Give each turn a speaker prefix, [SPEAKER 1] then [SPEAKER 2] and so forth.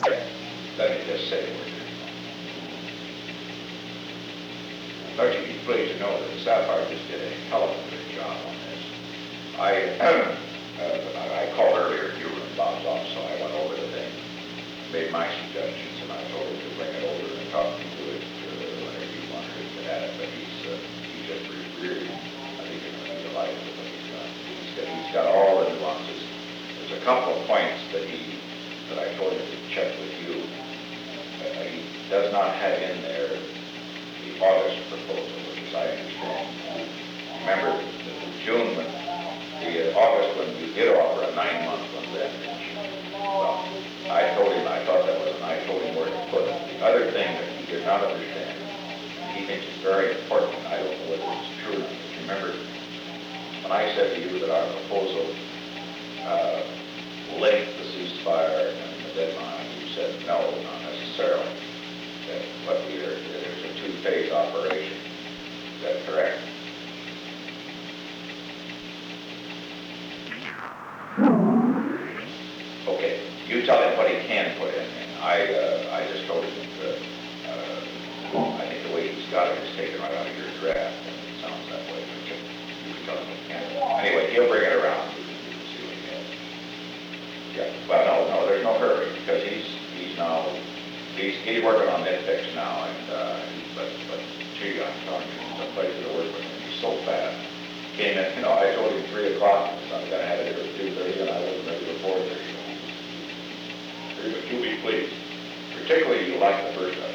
[SPEAKER 1] Let me just say a word. Don't you be pleased to know that Sapphire just did a hell of a good job on this. I called earlier, you were in Bob's office, so I went over the thing, made my suggestions, and I told him to bring it over and talk to it whenever you wanted to at it. But he's just really, I think you're going to be delighted with what he's done. He's got all the nuances. There's a couple of points that I told him to check with you. He does not have in there the August proposal, which is, I understand. Remember, the June one, the August one, you did offer a 9-month one then. Well, I told him, I thought that was, and I told him where to put it. The other thing that he did not understand, he thinks it's very important, I don't know whether it's true or not, but remember, when I said to you that our proposal linked the ceasefire and the deadline, you said no, not necessarily. But there's a 2-phase operation. Is that correct? Okay, you tell him what he can put in. I just told him that I think the way he's got it is taken right out of your draft, and it sounds that way. But you can tell him what he can. Anyway, he'll bring it around. You can see what he has. Yeah. Well, no, there's no hurry because he's working on nitpicks now, and but gee, I'm telling you, some places to work with him. He's so fast. Came in, I told him 3 o'clock, so I'm going to have it here at 2:30, and I wasn't ready before 4:30. But you'll be pleased. Particularly, you like the first